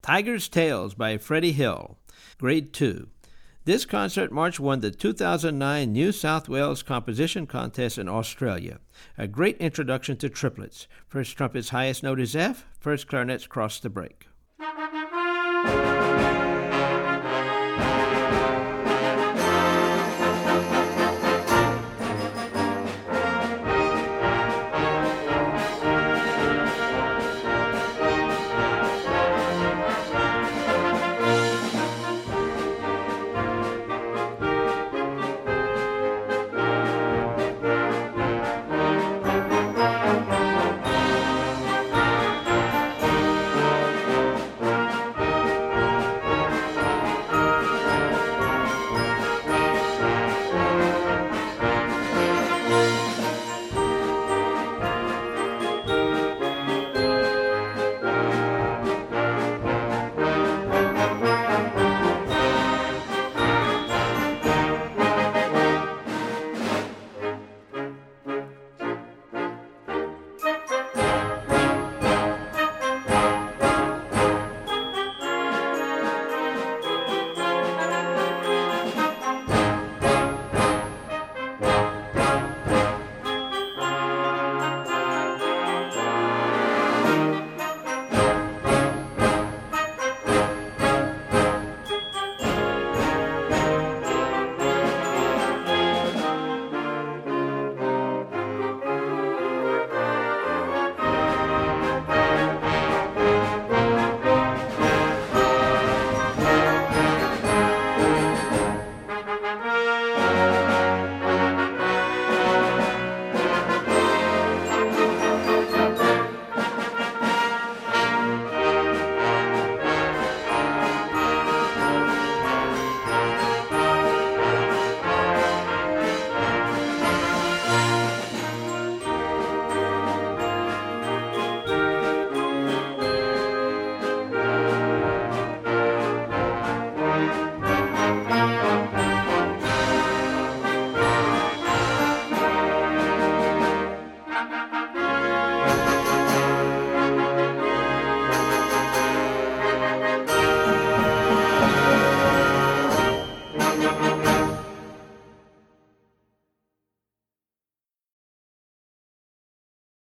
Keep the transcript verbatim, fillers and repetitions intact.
Tiger's Tales by Freddie Hill, Grade two. This concert march won the two thousand nine New South Wales Composition Contest in Australia. A great introduction to triplets. First trumpet's highest note is F, first clarinets cross the break.